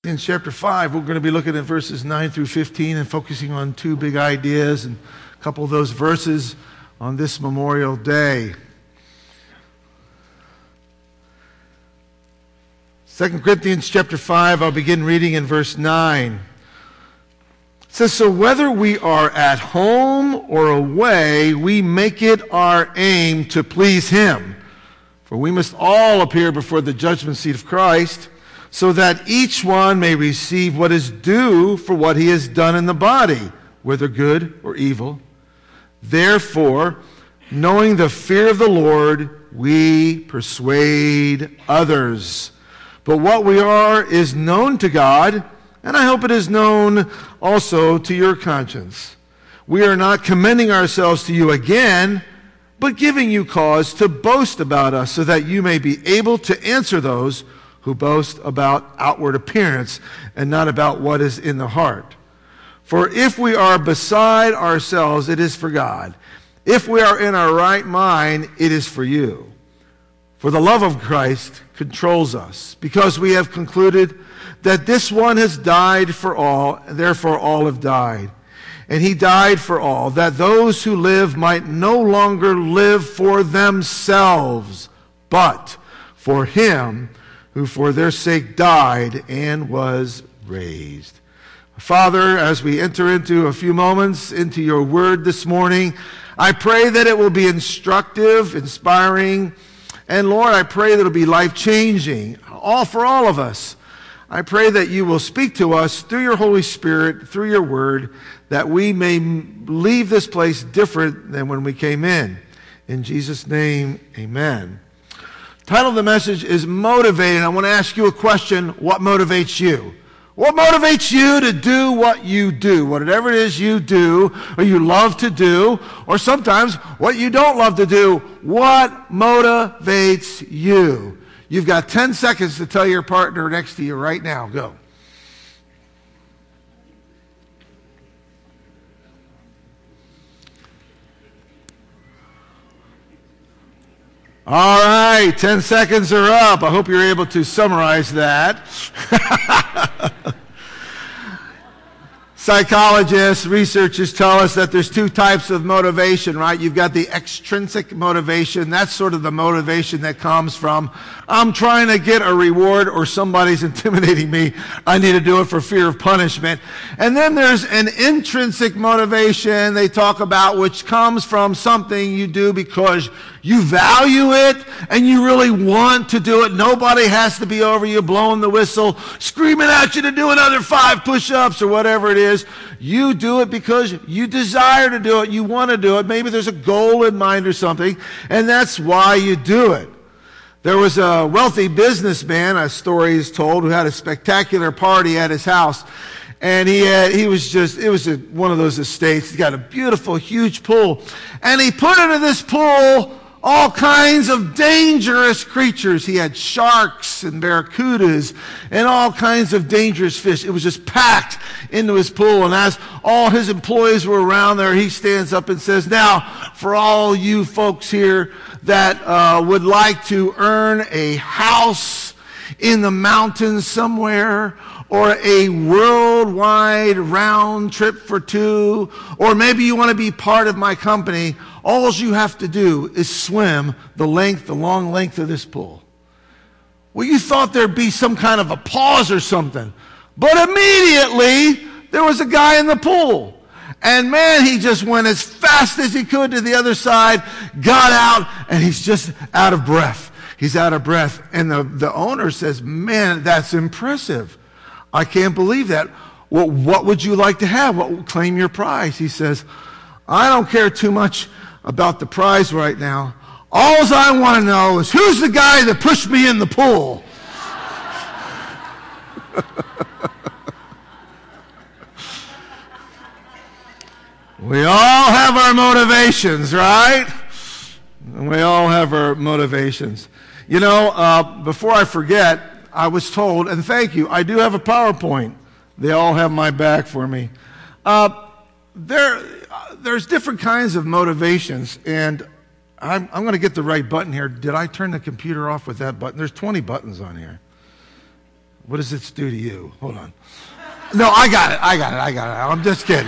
In chapter 5, we're going to be looking at verses 9 through 15 and focusing on two big ideas and a couple of those verses on this Memorial Day. 2 Corinthians chapter 5, I'll begin reading in verse 9. It says, "So whether we are at home or away, we make it our aim to please Him. For we must all appear before the judgment seat of Christ, so that each one may receive what is due for what he has done in the body, whether good or evil. Therefore, knowing the fear of the Lord, we persuade others. But what we are is known to God, and I hope it is known also to your conscience. We are not commending ourselves to you again, but giving you cause to boast about us, so that you may be able to answer those who boast about outward appearance and not about what is in the heart. For if we are beside ourselves, it is for God. If we are in our right mind, it is for you. For the love of Christ controls us, because we have concluded that this one has died for all, and therefore all have died. And he died for all, that those who live might no longer live for themselves, but for him who for their sake died and was raised." Father, as we enter into a few moments into your word this morning, I pray that it will be instructive, inspiring, and Lord, I pray that it will be life-changing, for all of us. I pray that you will speak to us through your Holy Spirit, through your word, that we may leave this place different than when we came in. In Jesus' name, amen. The title of the message is Motivated. I want to ask you a question. What motivates you? What motivates you to do what you do? Whatever it is you do, or you love to do, or sometimes what you don't love to do. What motivates you? You've got 10 seconds to tell your partner next to you right now. Go. All right, 10 seconds are up. I hope you're able to summarize that. Psychologists, researchers tell us that there's two types of motivation, right? You've got the extrinsic motivation. That's sort of the motivation that comes from, I'm trying to get a reward, or somebody's intimidating me. I need to do it for fear of punishment. And then there's an intrinsic motivation they talk about, which comes from something you do because you value it and you really want to do it. Nobody has to be over you blowing the whistle, screaming at you to do another 5 push-ups or whatever it is. You do it because you desire to do it. You want to do it. Maybe there's a goal in mind or something, and that's why you do it. There was a wealthy businessman, a story is told, who had a spectacular party at his house. And it was one of those estates. He's got a beautiful, huge pool. And he put into this pool all kinds of dangerous creatures. He had sharks and barracudas and all kinds of dangerous fish. It was just packed into his pool. And as all his employees were around there, he stands up and says, "Now, for all you folks here that would like to earn a house in the mountains somewhere, or a worldwide round trip for 2, or maybe you want to be part of my company, all you have to do is swim the long length of this pool." Well, you thought there'd be some kind of a pause or something. But immediately, there was a guy in the pool. And man, he just went as fast as he could to the other side, got out, and he's just out of breath. He's out of breath. And the owner says, "Man, that's impressive. I can't believe that. Well, what would you like to have? What will claim your prize?" He says, "I don't care too much about the prize right now. All I want to know is who's the guy that pushed me in the pool?" We all have our motivations, right? We all have our motivations. You know, before I forget, I was told, and thank you, I do have a PowerPoint. They all have my back for me. There's different kinds of motivations, and I'm going to get the right button here. Did I turn the computer off with that button? There's 20 buttons on here. What does this do to you? Hold on. No, I got it. I'm just kidding.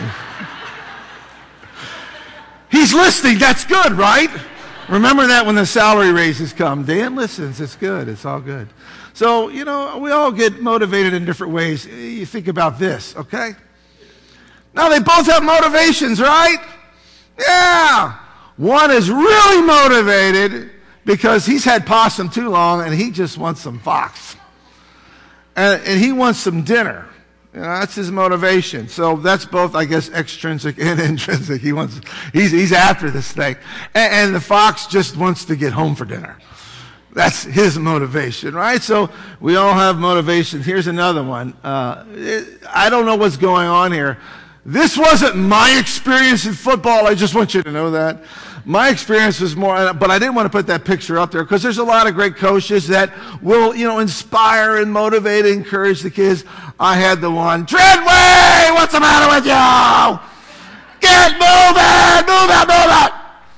He's listening. That's good, right? Remember that when the salary raises come. Dan listens. It's good. It's all good. So, we all get motivated in different ways. You think about this, okay? Now, they both have motivations, right? Yeah. One is really motivated because he's had possum too long and he just wants some fox. And he wants some dinner. That's his motivation. So that's both, I guess, extrinsic and intrinsic. He's after this thing. And the fox just wants to get home for dinner. That's his motivation, right? So we all have motivation. Here's another one. I don't know what's going on here. This wasn't my experience in football. I just want you to know that. My experience was more, but I didn't want to put that picture up there because there's a lot of great coaches that will, inspire and motivate and encourage the kids. I had the one, Treadway, what's the matter with you? Get moving, move out.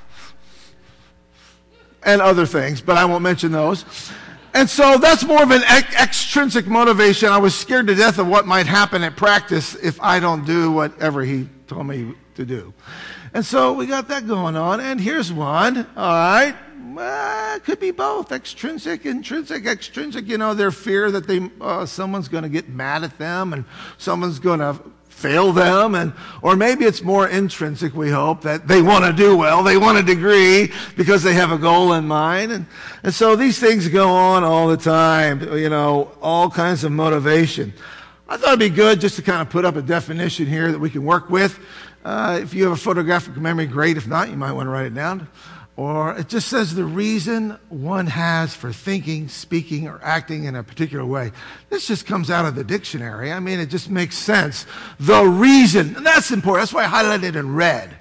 And other things, but I won't mention those. And so that's more of an extrinsic motivation. I was scared to death of what might happen at practice if I don't do whatever he told me to do. And so we got that going on. And here's one. All right. It could be both. Extrinsic, intrinsic. Extrinsic, their fear that someone's going to get mad at them and someone's going to fail them. Or maybe it's more intrinsic, we hope, that they want to do well. They want a degree because they have a goal in mind. And so these things go on all the time, all kinds of motivation. I thought it'd be good just to kind of put up a definition here that we can work with. If you have a photographic memory, great. If not, you might want to write it down. Or it just says the reason one has for thinking, speaking, or acting in a particular way. This just comes out of the dictionary. I mean, it just makes sense. The reason. And that's important. That's why I highlighted it in red.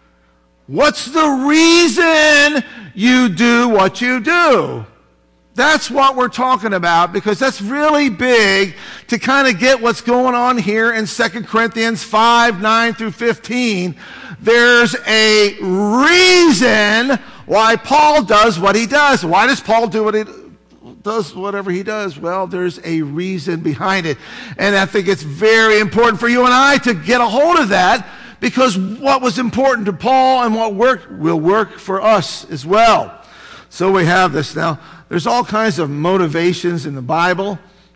What's the reason you do what you do? That's what we're talking about because that's really big to kind of get what's going on here in 2 Corinthians 5, 9 through 15. There's a reason why Paul does what he does. Why does Paul do what he does, whatever he does? Well, there's a reason behind it. And I think it's very important for you and I to get a hold of that because what was important to Paul and what worked will work for us as well. So we have this now. There's all kinds of motivations in the Bible.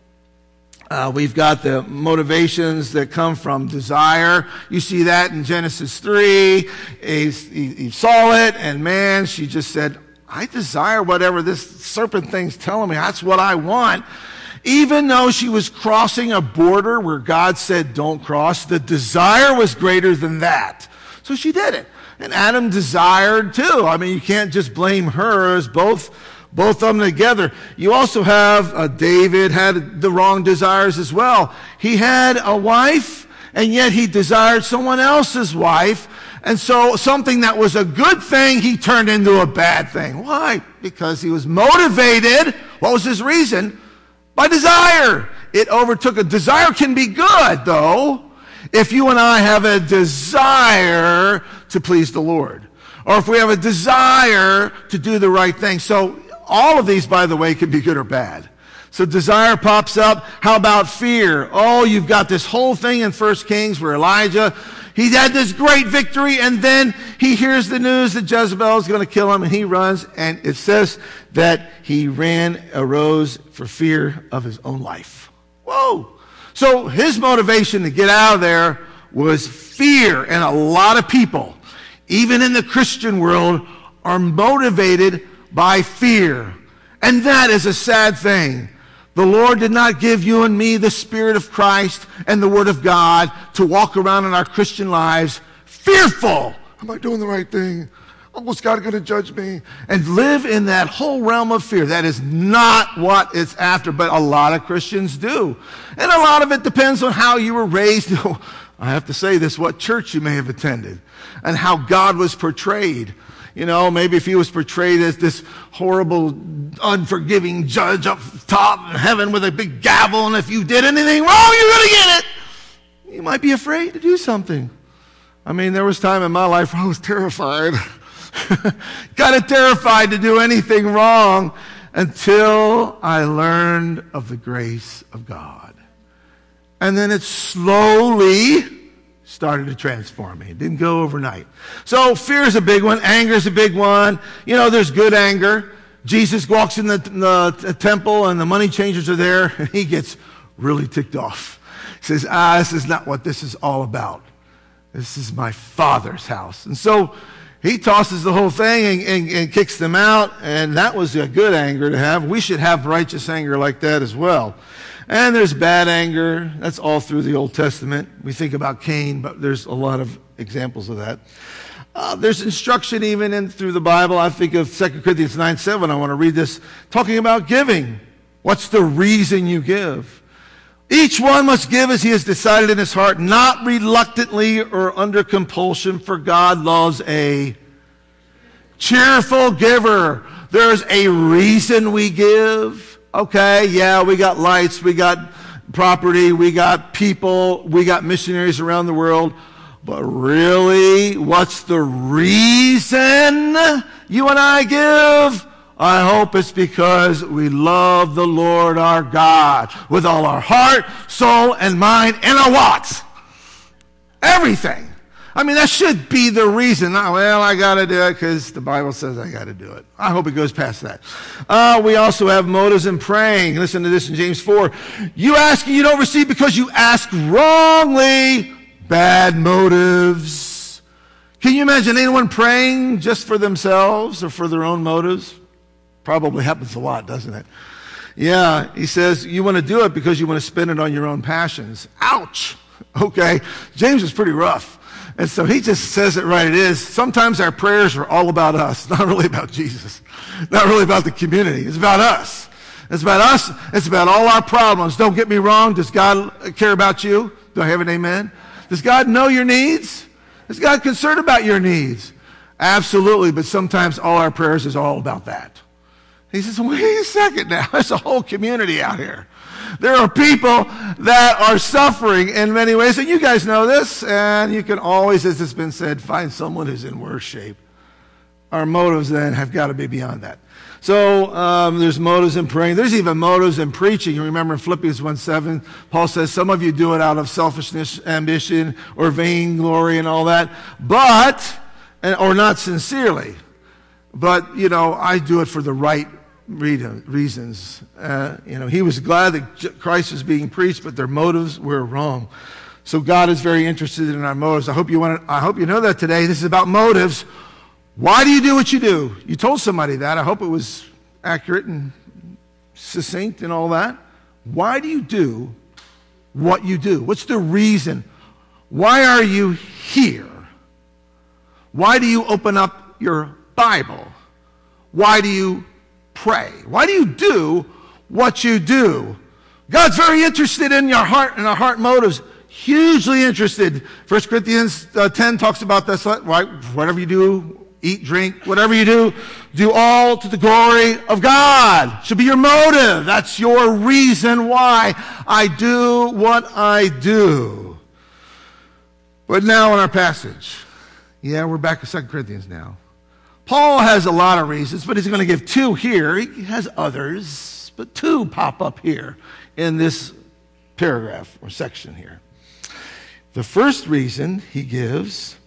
We've got the motivations that come from desire. You see that in Genesis 3. He saw it, and man, she just said, I desire whatever this serpent thing's telling me. That's what I want. Even though she was crossing a border where God said don't cross, the desire was greater than that. So she did it. And Adam desired too. I mean, you can't just blame her as both of them together. You also have David had the wrong desires as well. He had a wife, and yet he desired someone else's wife. And so something that was a good thing, he turned into a bad thing. Why? Because he was motivated. What was his reason? By desire. It overtook. A desire can be good, though, if you and I have a desire to please the Lord. Or if we have a desire to do the right thing. So all of these, by the way, can be good or bad. So desire pops up. How about fear? Oh, you've got this whole thing in 1 Kings where Elijah, he had this great victory, and then he hears the news that Jezebel is going to kill him, and he runs, and it says that he arose for fear of his own life. Whoa! So his motivation to get out of there was fear, and a lot of people, even in the Christian world, are motivated by fear. And that is a sad thing. The Lord did not give you and me the Spirit of Christ and the Word of God to walk around in our Christian lives fearful. Am I doing the right thing? Was God going to judge me? And live in that whole realm of fear. That is not what it's after, but a lot of Christians do. And a lot of it depends on how you were raised. I have to say this, what church you may have attended and how God was portrayed. You know, maybe if he was portrayed as this horrible, unforgiving judge up top in heaven with a big gavel, and if you did anything wrong, you're going to get it. You might be afraid to do something. I mean, there was time in my life where I was terrified. Kind of terrified to do anything wrong. until I learned of the grace of God. And then it slowly started to transform me. It didn't go overnight. So fear is a big one. Anger is a big one. You know, there's good anger. Jesus walks in the temple and the money changers are there, and he gets really ticked off. He says, this is not what this is all about. This is my Father's house. And so he tosses the whole thing and kicks them out, and that was a good anger to have. We should have righteous anger like that as well. And there's bad anger. That's all through the Old Testament. We think about Cain, but there's a lot of examples of that. There's instruction even through the Bible. I think of 2 Corinthians 9:7. I want to read this, talking about giving. What's the reason you give? Each one must give as he has decided in his heart, not reluctantly or under compulsion, for God loves a cheerful giver. There's a reason we give. Okay, yeah, we got lights, we got property, we got people, we got missionaries around the world. But really, what's the reason you and I give? I hope it's because we love the Lord our God with all our heart, soul, and mind, and our what? Everything. I mean, that should be the reason. Well, I got to do it because the Bible says I got to do it. I hope it goes past that. We also have motives in praying. Listen to this in James 4. You ask and you don't receive because you ask wrongly. Bad motives. Can you imagine anyone praying just for themselves or for their own motives? Probably happens a lot, doesn't it? Yeah, he says you want to do it because you want to spend it on your own passions. Ouch. Okay, James is pretty rough. And so he just says it right it is. Sometimes our prayers are all about us, not really about Jesus. Not really about the community. It's about us. It's about us. It's about all our problems. Don't get me wrong. Does God care about you? Do I have an amen? Does God know your needs? Is God concerned about your needs? Absolutely. But sometimes all our prayers is all about that. He says, wait a second now. There's a whole community out here. There are people that are suffering in many ways, and you guys know this, and you can always, as it's been said, find someone who's in worse shape. Our motives then have got to be beyond that. So there's motives in praying. There's even motives in preaching. You remember in Philippians 1:7, Paul says, some of you do it out of selfishness, ambition, or vainglory and all that, or not sincerely. But, you know, I do it for the right reasons. He was glad that Christ was being preached, but their motives were wrong. So God is very interested in our motives. I hope you know that today. This is about motives. Why do you do what you do? You told somebody that. I hope it was accurate and succinct and all that. Why do you do what you do? What's the reason? Why are you here? Why do you open up your Bible? Why do you pray? Why do you do what you do? God's very interested in your heart and our heart motives. Hugely interested. 1 Corinthians 10 talks about this. Right? Whatever you do, eat, drink, whatever you do all to the glory of God. Should be your motive. That's your reason why I do what I do. But now in our passage, we're back to 2 Corinthians now. Paul has a lot of reasons, but he's going to give two here. He has others, but two pop up here in this paragraph or section here. The first reason he gives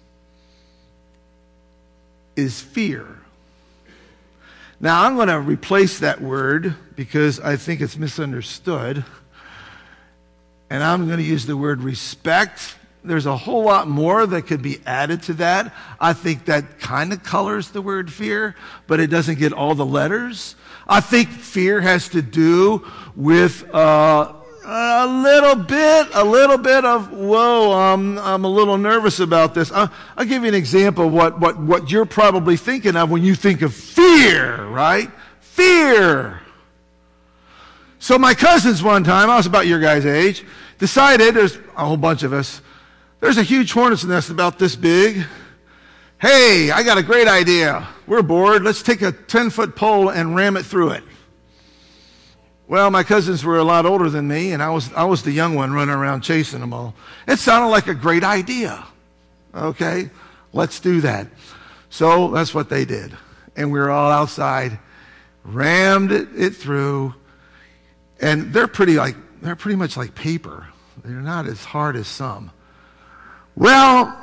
is fear. Now, I'm going to replace that word because I think it's misunderstood. And I'm going to use the word respect. There's a whole lot more that could be added to that. I think that kind of colors the word fear, but it doesn't get all the letters. I think fear has to do with a little bit of, whoa, I'm a little nervous about this. I'll give you an example of what you're probably thinking of when you think of fear, right? Fear. So my cousins one time, I was about your guys' age, decided, there's a whole bunch of us, there's a huge hornet's nest about this big. Hey, I got a great idea. We're bored. Let's take a 10-foot pole and ram it through it. Well, my cousins were a lot older than me, and I was the young one running around chasing them all. It sounded like a great idea. Okay, let's do that. So that's what they did. And we were all outside rammed it through, and they're pretty much like paper. They're not as hard as some. Well,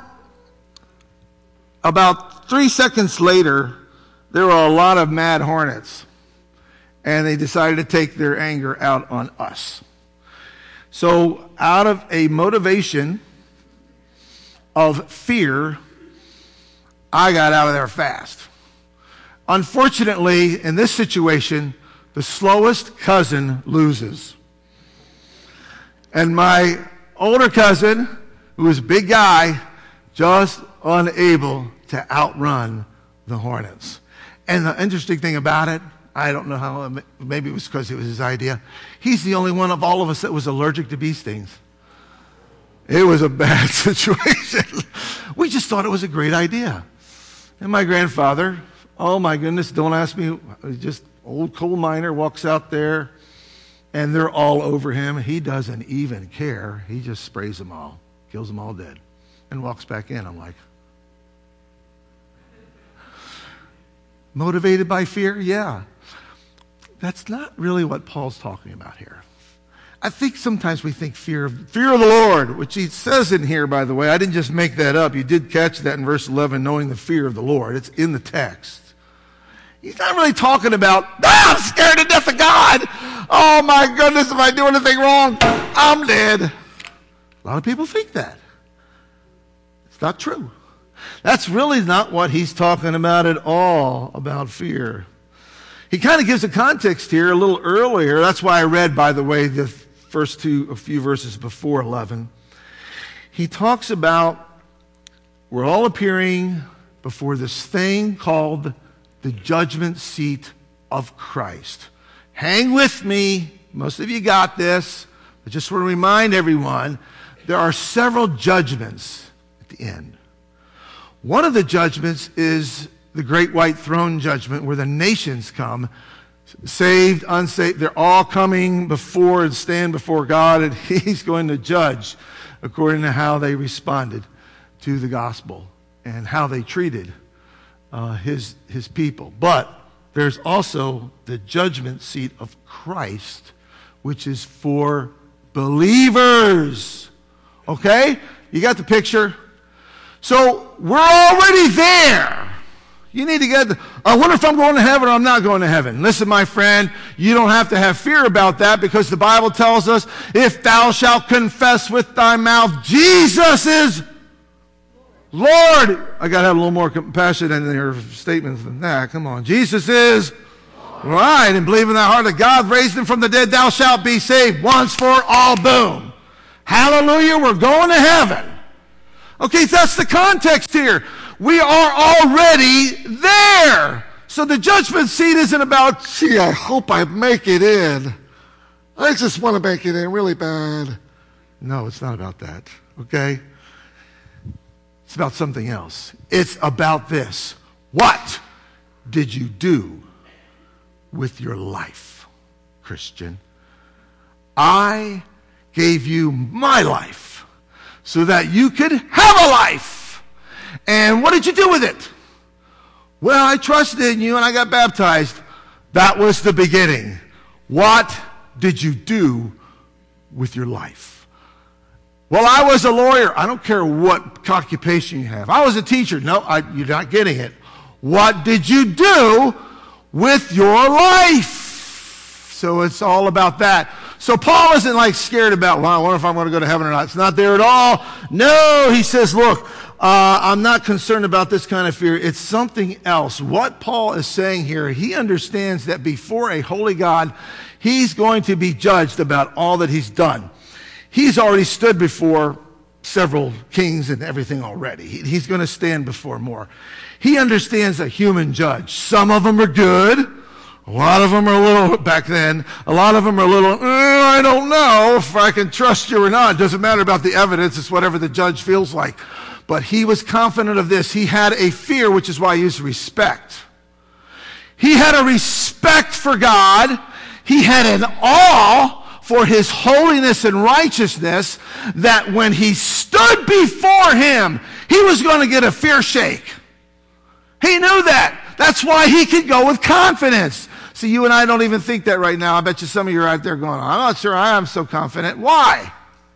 about 3 seconds later, there were a lot of mad hornets, and they decided to take their anger out on us. So out of a motivation of fear, I got out of there fast. Unfortunately, in this situation, the slowest cousin loses. And my older cousin, who was a big guy, just unable to outrun the hornets. And the interesting thing about it, I don't know how, maybe it was because it was his idea, he's the only one of all of us that was allergic to bee stings. It was a bad situation. We just thought it was a great idea. And my grandfather, oh my goodness, don't ask me, just old coal miner, walks out there, and they're all over him. He doesn't even care. He just sprays them all, kills them all dead, and walks back in. I'm like, motivated by fear? Yeah. That's not really what Paul's talking about here. I think sometimes we think fear of the Lord, which he says in here, by the way. I didn't just make that up. You did catch that in verse 11, knowing the fear of the Lord. It's in the text. He's not really talking about, I'm scared to death of God. Oh my goodness, if I do anything wrong, I'm dead. A lot of people think that. It's not true. That's really not what he's talking about at all, about fear. He kind of gives a context here a little earlier. That's why I read, by the way, the first a few verses before 11. He talks about we're all appearing before this thing called the judgment seat of Christ. Hang with me. Most of you got this. I just want to remind everyone, there are several judgments at the end. One of the judgments is the great white throne judgment, where the nations come, saved, unsaved. They're all coming before and stand before God, and he's going to judge according to how they responded to the gospel and how they treated his people. But there's also the judgment seat of Christ, which is for believers. Okay? You got the picture? So we're already there. You need to get, I wonder if I'm going to heaven or I'm not going to heaven. Listen, my friend, you don't have to have fear about that, because the Bible tells us, if thou shalt confess with thy mouth, Jesus is Lord. I got to have a little more compassion in their statements than that. Come on. Jesus is right. And believe in thy heart that God raised him from the dead, thou shalt be saved once for all. Boom. Hallelujah. We're going to heaven. Okay, that's the context here. We are already there. So the judgment seat isn't about, gee, I hope I make it in. I just want to make it in really bad. No, it's not about that, okay? It's about something else. It's about this. What did you do with your life, Christian? I gave you my life so that you could have a life. And what did you do with it? Well, I trusted in you and I got baptized. That was the beginning. What did you do with your life? Well, I was a lawyer. I don't care what occupation you have. I was a teacher. No, you're not getting it. What did you do with your life? So it's all about that. So Paul isn't like scared about, well, I wonder if I'm going to go to heaven or not. It's not there at all. No, he says, look, I'm not concerned about this kind of fear. It's something else. What Paul is saying here, he understands that before a holy God, he's going to be judged about all that he's done. He's already stood before several kings and everything already. He's going to stand before more. He understands a human judge. Some of them are good. A lot of them are a little, back then, a lot of them are a little, I don't know if I can trust you or not. It doesn't matter about the evidence. It's whatever the judge feels like. But he was confident of this. He had a fear, which is why he used respect. He had a respect for God. He had an awe for his holiness and righteousness, that when he stood before him, he was going to get a fear shake. He knew that. That's why he could go with confidence. See, you and I don't even think that right now. I bet you some of you are out there going, I'm not sure I am so confident. Why?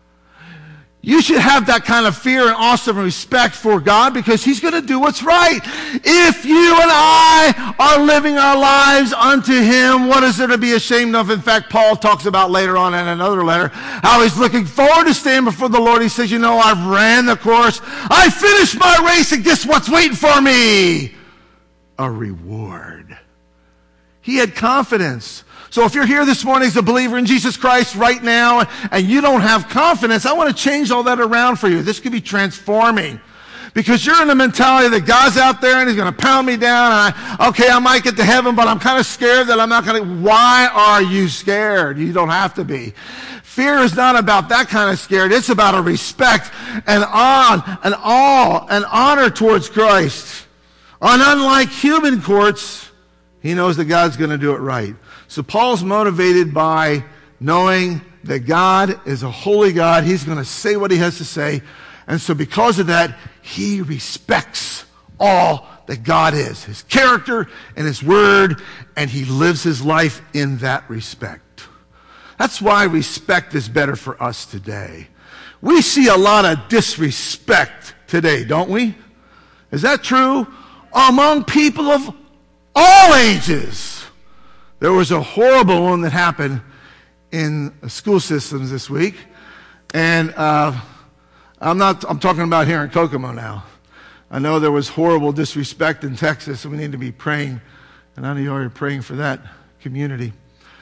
You should have that kind of fear and awesome respect for God because He's going to do what's right. If you and I are living our lives unto Him, what is there to be ashamed of? In fact, Paul talks about later on in another letter how he's looking forward to stand before the Lord. He says, I've ran the course. I finished my race, and guess what's waiting for me? A reward. He had confidence. So if you're here this morning as a believer in Jesus Christ right now and you don't have confidence, I want to change all that around for you. This could be transforming because you're in the mentality that God's out there and He's going to pound me down. And I might get to heaven, but I'm kind of scared that I'm not going to. Why are you scared? You don't have to be. Fear is not about that kind of scared. It's about a respect and awe and honor towards Christ. And unlike human courts, he knows that God's going to do it right. So Paul's motivated by knowing that God is a holy God. He's going to say what He has to say. And so because of that, he respects all that God is, His character and His word, and he lives his life in that respect. That's why respect is better for us today. We see a lot of disrespect today, don't we? Is that true? Among people of all ages. There was a horrible one that happened in school systems this week. And I'm talking about here in Kokomo now. I know there was horrible disrespect in Texas, and we need to be praying. And I know you are praying for that community.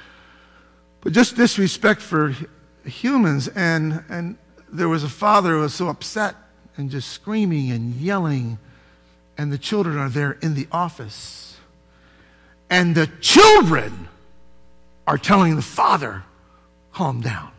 But just disrespect for humans. And there was a father who was so upset and just screaming and yelling. And the children are there in the office. And the children are telling the father, calm down.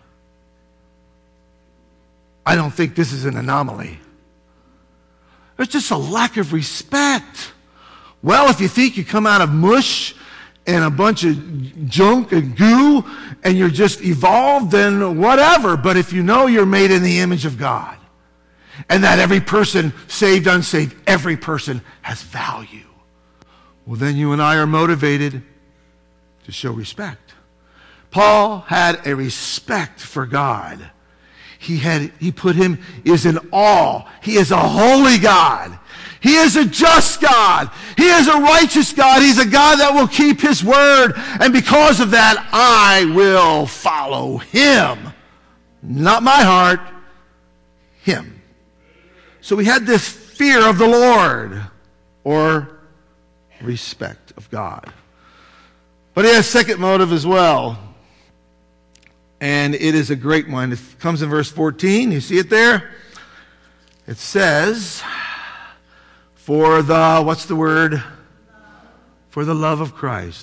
I don't think this is an anomaly. There's just a lack of respect. Well, if you think you come out of mush and a bunch of junk and goo and you're just evolved, then whatever. But if you know you're made in the image of God and that every person, saved, unsaved, every person has value, well, then you and I are motivated to show respect. Paul had a respect for God. He put Him is in awe. He is a holy God. He is a just God. He is a righteous God. He's a God that will keep His word. And because of that, I will follow Him. Not my heart, Him. So we had this fear of the Lord, or respect of God. But he has a second motive as well. And it is a great one. It comes in verse 14. You see it there? It says, for the, what's the word? For the love of Christ.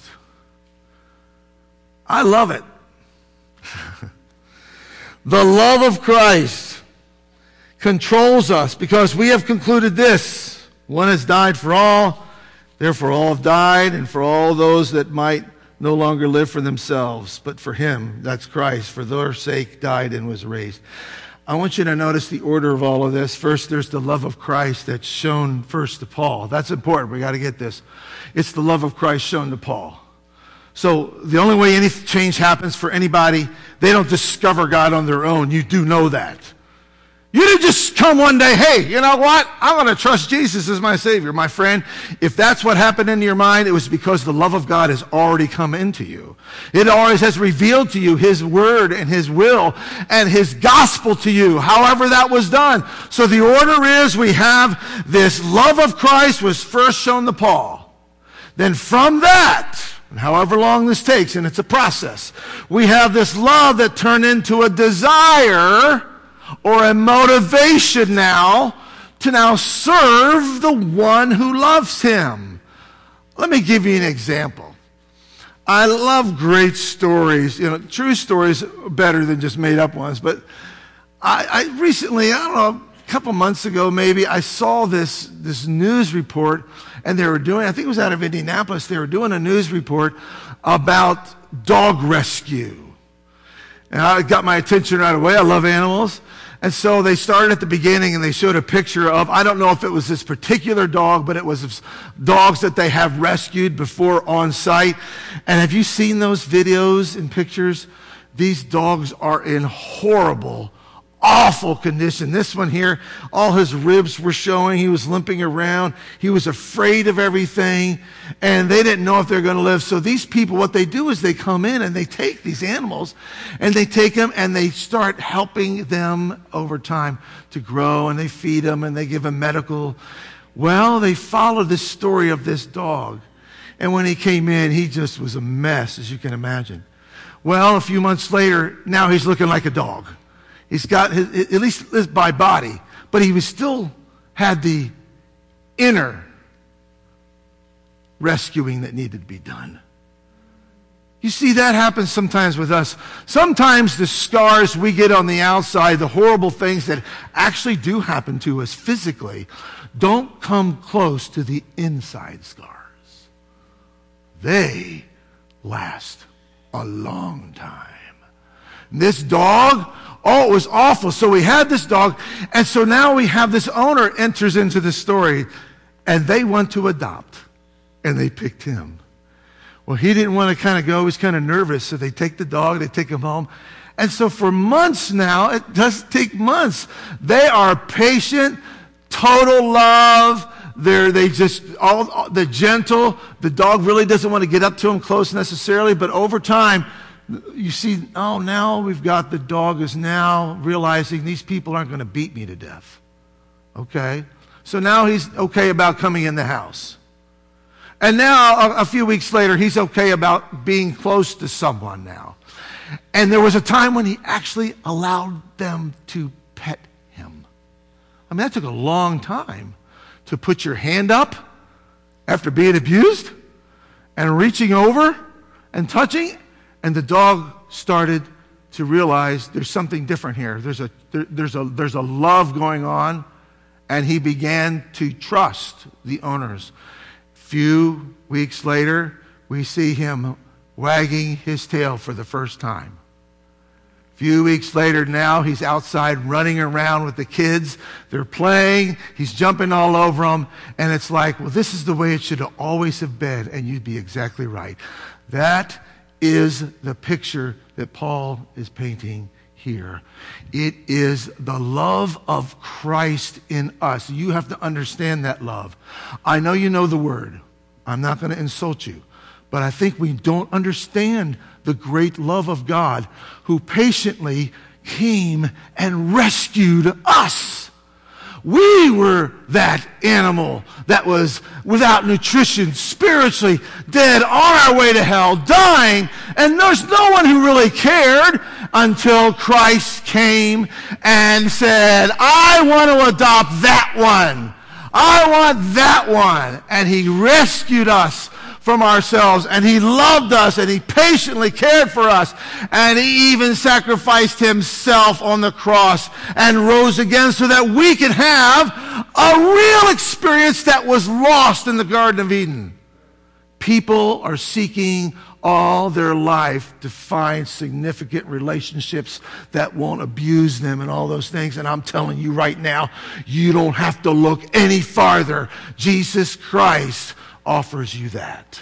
I love it. The love of Christ controls us because we have concluded this. One has died for all. Therefore all have died, and for all those that might no longer live for themselves, but for Him, that's Christ, for their sake died and was raised. I want you to notice the order of all of this. First, there's the love of Christ that's shown first to Paul. That's important. We got to get this. It's the love of Christ shown to Paul. So the only way any change happens for anybody, they don't discover God on their own. You do know that. You didn't just come one day, hey, you know what? I'm going to trust Jesus as my Savior. My friend, if that's what happened in your mind, it was because the love of God has already come into you. It always has revealed to you His word and His will and His gospel to you, however that was done. So the order is we have this love of Christ was first shown to Paul. Then from that, and however long this takes, and it's a process, we have this love that turned into a desire or a motivation now to now serve the one who loves him. Let me give you an example. I love great stories. You know, true stories are better than just made up ones. But I recently, I don't know, a couple months ago maybe, I saw this news report, and they were doing, I think it was out of Indianapolis, they were doing a news report about dog rescue. And it got my attention right away. I love animals. And so they started at the beginning and they showed a picture of, I don't know if it was this particular dog, but it was dogs that they have rescued before on site. And have you seen those videos and pictures? These dogs are in horrible, awful condition. This one here, all his ribs were showing. He was limping around. He was afraid of everything. And they didn't know if they're going to live. So these people, what they do is they come in and they take these animals and they take them and they start helping them over time to grow, and they feed them and they give them medical. Well, they followed this story of this dog. And when he came in, he just was a mess, as you can imagine. Well, a few months later, now he's looking like a dog. He's got his, at least by body, but he was still had the inner rescuing that needed to be done. You see, that happens sometimes with us. Sometimes the scars we get on the outside, the horrible things that actually do happen to us physically, don't come close to the inside scars. They last a long time. This dog, oh, it was awful. So we had this dog, and so now we have this owner enters into the story, and they want to adopt, and they picked him. Well, he didn't want to kind of go. He was kind of nervous, so they take the dog, they take him home. And so for months now, it does take months, they are patient, total love. They just, they're gentle. The dog really doesn't want to get up to him close necessarily, but over time, you see, oh, now we've got the dog is now realizing these people aren't going to beat me to death. Okay? So now he's okay about coming in the house. And now, a few weeks later, he's okay about being close to someone now. And there was a time when he actually allowed them to pet him. I mean, that took a long time to put your hand up after being abused and reaching over and touching. And the dog started to realize there's something different here. There's a love going on, and he began to trust the owners. Few weeks later, we see him wagging his tail for the first time. Few weeks later now, he's outside running around with the kids. They're playing. He's jumping all over them. And it's like, well, this is the way it should always have been. And you'd be exactly right. That is the picture that Paul is painting here. It is the love of Christ in us. You have to understand that love. I know you know the word. I'm not going to insult you. But I think we don't understand the great love of God who patiently came and rescued us. We were that animal that was without nutrition, spiritually dead, on our way to hell, dying, and there's no one who really cared until Christ came and said, I want to adopt that one. I want that one. And he rescued us from ourselves, and he loved us, and he patiently cared for us, and he even sacrificed himself on the cross and rose again so that we can have a real experience that was lost in the Garden of Eden. People are seeking all their life to find significant relationships that won't abuse them and all those things. And I'm telling you right now, you don't have to look any farther. Jesus Christ offers you that.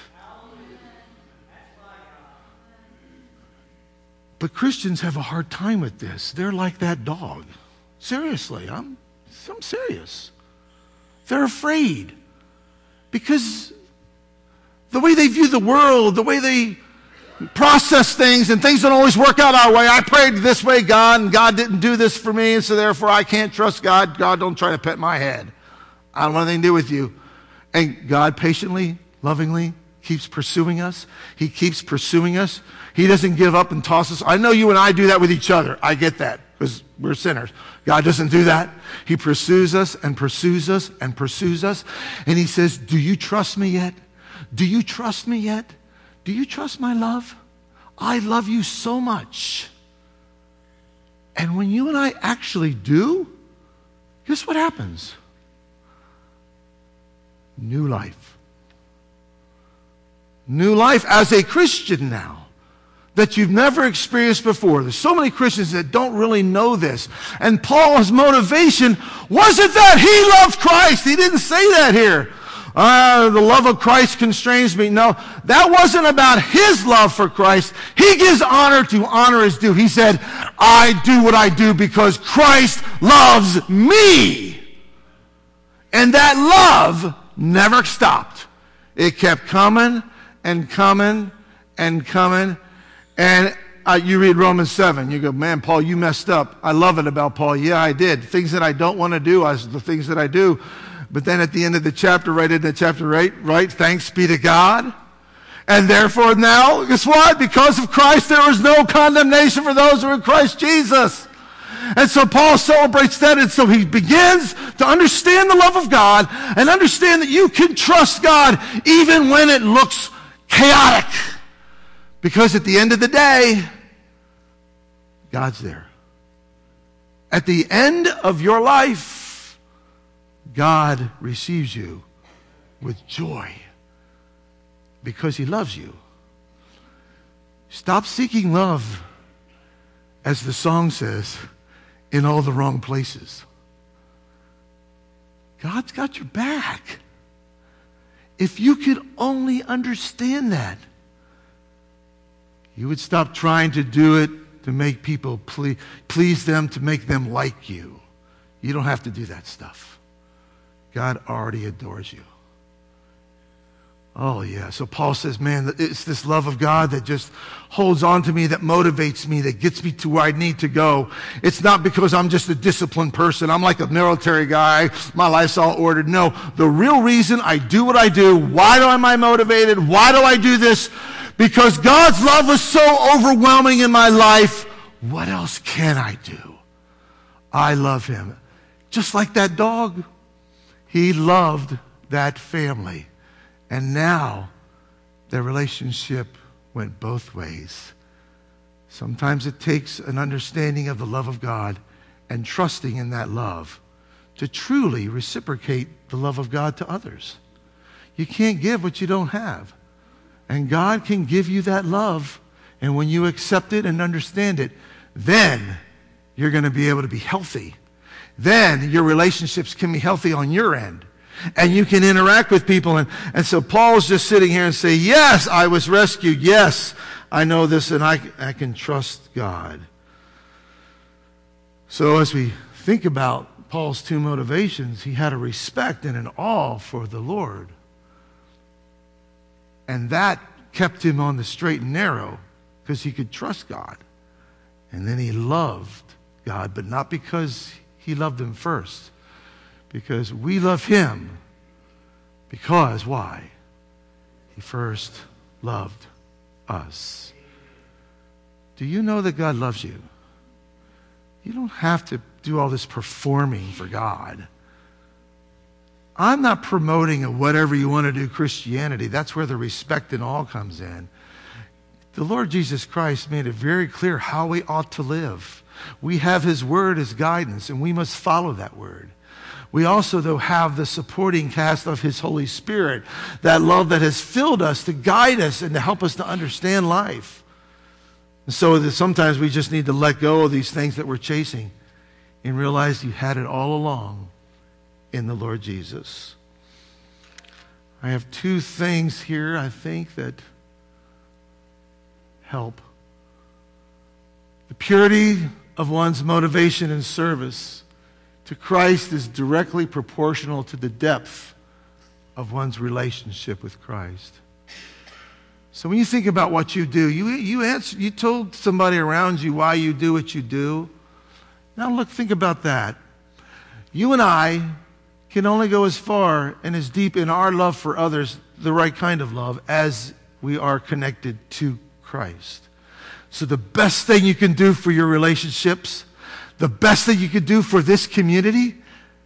But Christians have a hard time with this. They're like that dog. Seriously, I'm serious. They're afraid because the way they view the world, the way they process things, and things don't always work out our way. I prayed this way, God, and God didn't do this for me, and so therefore I can't trust God. God, don't try to pet my head. I don't want anything to do with you. And God patiently, lovingly keeps pursuing us. He keeps pursuing us. He doesn't give up and toss us. I know you and I do that with each other. I get that because we're sinners. God doesn't do that. He pursues us and pursues us and pursues us. And he says, do you trust me yet? Do you trust me yet? Do you trust my love? I love you so much. And when you and I actually do, guess what happens? New life. New life as a Christian now. that you've never experienced before. There's so many Christians that don't really know this. And Paul's motivation wasn't that he loved Christ. He didn't say that here. The love of Christ constrains me. No, that wasn't about his love for Christ. He gives honor to honor is due. He said, I do what I do because Christ loves me. And that love never stopped. It kept coming and coming and coming. And you read Romans 7. You go, man, Paul, you messed up. I love it about Paul. Yeah, I did. Things that I don't want to do are the things that I do. But then at the end of the chapter, right into chapter 8, right? Thanks be to God. And therefore now, guess what? Because of Christ, there is no condemnation for those who are in Christ Jesus. And so Paul celebrates that. And so he begins to understand the love of God and understand that you can trust God even when it looks chaotic. Because at the end of the day, God's there. At the end of your life, God receives you with joy because he loves you. Stop seeking love, as the song says, in all the wrong places. God's got your back. If you could only understand that, you would stop trying to do it to make people please them, to make them like you. You don't have to do that stuff. God already adores you. Oh, yeah. So Paul says, man, it's this love of God that just holds on to me, that motivates me, that gets me to where I need to go. It's not because I'm just a disciplined person. I'm like a military guy. My life's all ordered. No, the real reason I do what I do, why am I motivated? Why do I do this? Because God's love was so overwhelming in my life. What else can I do? I love him. Just like that dog. He loved that family. And now their relationship went both ways. Sometimes it takes an understanding of the love of God and trusting in that love to truly reciprocate the love of God to others. You can't give what you don't have. And God can give you that love. And when you accept it and understand it, then you're going to be able to be healthy. Then your relationships can be healthy on your end. And you can interact with people. And so Paul's just sitting here and say, yes, I was rescued. Yes, I know this and I can trust God. So as we think about Paul's two motivations, he had a respect and an awe for the Lord. And that kept him on the straight and narrow because he could trust God. And then he loved God, but not because he loved him first. Because we love him because, why? He first loved us. Do you know that God loves you? You don't have to do all this performing for God. I'm not promoting a whatever you want to do Christianity. That's where the respect and all comes in. The Lord Jesus Christ made it very clear how we ought to live. We have his word as guidance, and we must follow that word. We also, though, have the supporting cast of his Holy Spirit, that love that has filled us to guide us and to help us to understand life. And so that sometimes we just need to let go of these things that we're chasing and realize you had it all along in the Lord Jesus. I have two things here, I think, that help. The purity of one's motivation and service to Christ is directly proportional to the depth of one's relationship with Christ. So when you think about what you do, you told somebody around you why you do what you do. Now think about that. You and I can only go as far and as deep in our love for others, the right kind of love, as we are connected to Christ. So the best thing you can do for your relationships, the best thing you could do for this community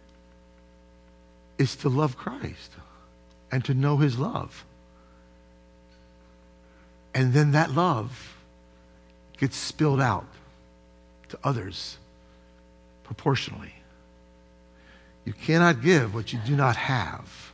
is to love Christ and to know his love. And then that love gets spilled out to others proportionally. You cannot give what you do not have.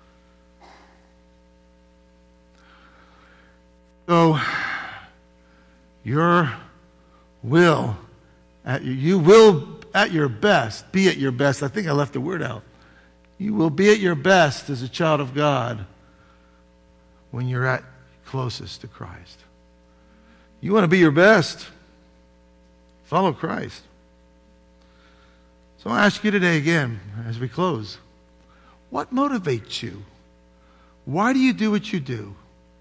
So, your will, you will at your best, be at your best. I think I left the word out. You will be at your best as a child of God when you're at closest to Christ. You want to be your best? Follow Christ. So I ask you today again, as we close, what motivates you? Why do you do what you do?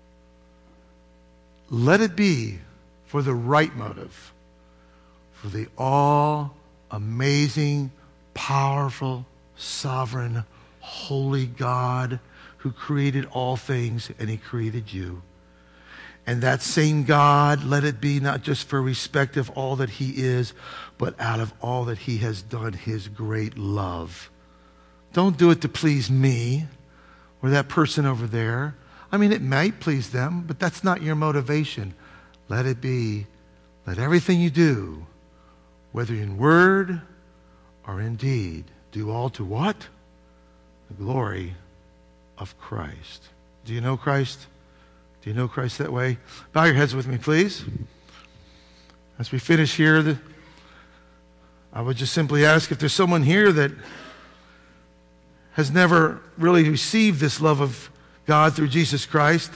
Let it be for the right motive, for the all-amazing, powerful, sovereign, holy God who created all things, and he created you. And that same God, let it be not just for respect of all that he is, but out of all that he has done, his great love. Don't do it to please me or that person over there. I mean, it might please them, but that's not your motivation. Let it be, let everything you do, whether in word or in deed, do all to what? The glory of Christ. Do you know Christ? Do you know Christ that way? Bow your heads with me, please. As we finish here, I would just simply ask if there's someone here that has never really received this love of God through Jesus Christ.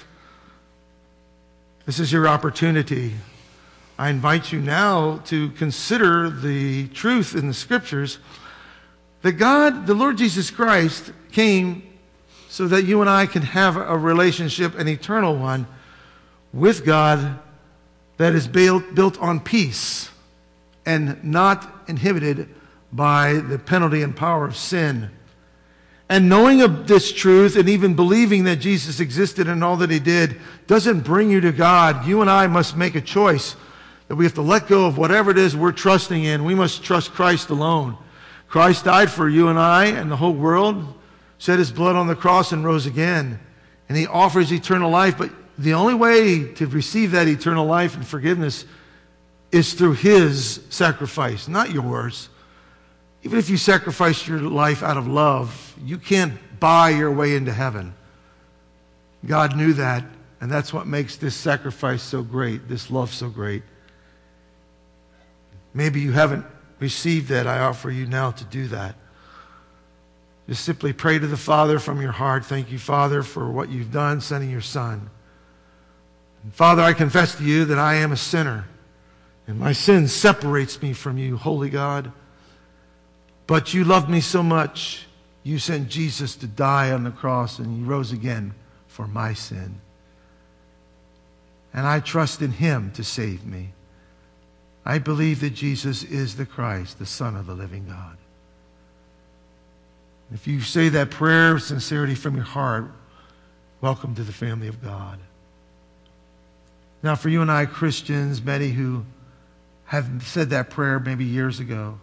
This is your opportunity. I invite you now to consider the truth in the Scriptures that God, the Lord Jesus Christ, came so that you and I can have a relationship, an eternal one, with God that is built on peace and not inhibited by the penalty and power of sin. And knowing of this truth and even believing that Jesus existed and all that he did doesn't bring you to God. You and I must make a choice that we have to let go of whatever it is we're trusting in. We must trust Christ alone. Christ died for you and I and the whole world, shed his blood on the cross and rose again. And he offers eternal life. But the only way to receive that eternal life and forgiveness is through his sacrifice, not yours. Even if you sacrifice your life out of love, you can't buy your way into heaven. God knew that, and that's what makes this sacrifice so great, this love so great. Maybe you haven't received that. I offer you now to do that. Just simply pray to the Father from your heart. Thank you, Father, for what you've done, sending your Son. And Father, I confess to you that I am a sinner, and my sin separates me from you, holy God. But you loved me so much, you sent Jesus to die on the cross, and he rose again for my sin. And I trust in him to save me. I believe that Jesus is the Christ, the Son of the living God. If you say that prayer with sincerity from your heart, welcome to the family of God. Now, for you and I, Christians, many who have said that prayer maybe years ago,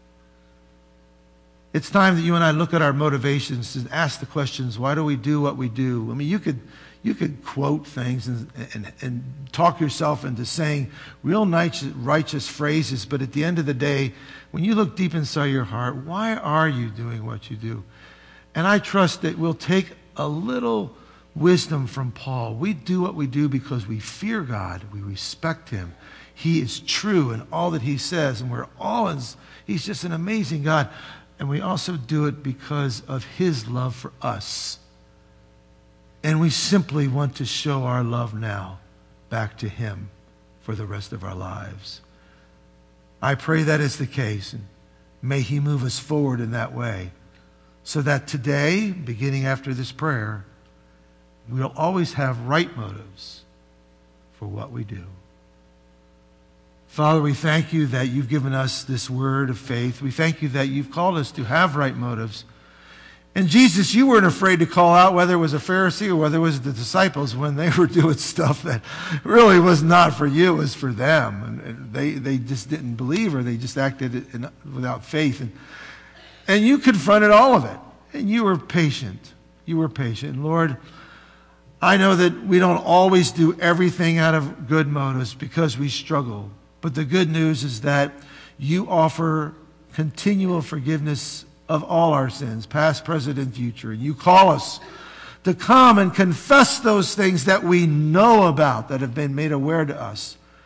it's time that you and I look at our motivations and ask the questions, why do we do what we do? I mean, you could quote things and talk yourself into saying real nice, righteous phrases, but at the end of the day, when you look deep inside your heart, why are you doing what you do? And I trust that we'll take a little wisdom from Paul. We do what we do because we fear God. We respect him. He is true in all that he says, and he's just an amazing God. And we also do it because of his love for us. And we simply want to show our love now back to him for the rest of our lives. I pray that is the case, and may he move us forward in that way, so that today, beginning after this prayer, we'll always have right motives for what we do. Father, we thank you that you've given us this word of faith. We thank you that you've called us to have right motives. And Jesus, you weren't afraid to call out whether it was a Pharisee or whether it was the disciples when they were doing stuff that really was not for you, it was for them. And they just didn't believe, or they just acted without faith. And you confronted all of it. And you were patient. You were patient. And Lord, I know that we don't always do everything out of good motives because we struggle. But the good news is that you offer continual forgiveness of all our sins, past, present, and future. And you call us to come and confess those things that we know about, that have been made aware to us.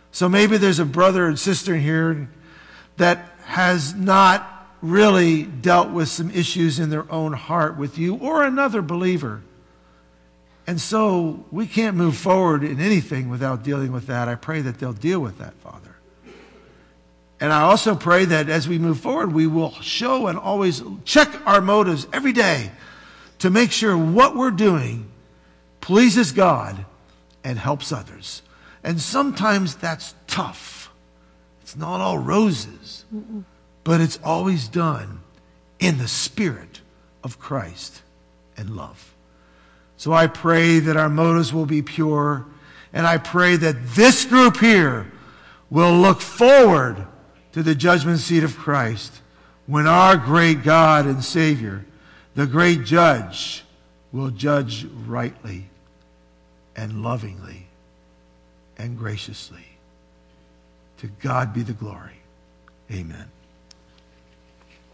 So maybe there's a brother and sister here that has not really dealt with some issues in their own heart with you or another believer. And so we can't move forward in anything without dealing with that. I pray that they'll deal with that, Father. And I also pray that as we move forward, we will show and always check our motives every day to make sure what we're doing pleases God and helps others. And sometimes that's tough. It's not all roses, but it's always done in the spirit of Christ and love. So I pray that our motives will be pure, and I pray that this group here will look forward to the judgment seat of Christ when our great God and Savior, the great judge, will judge rightly and lovingly and graciously. To God be the glory. Amen.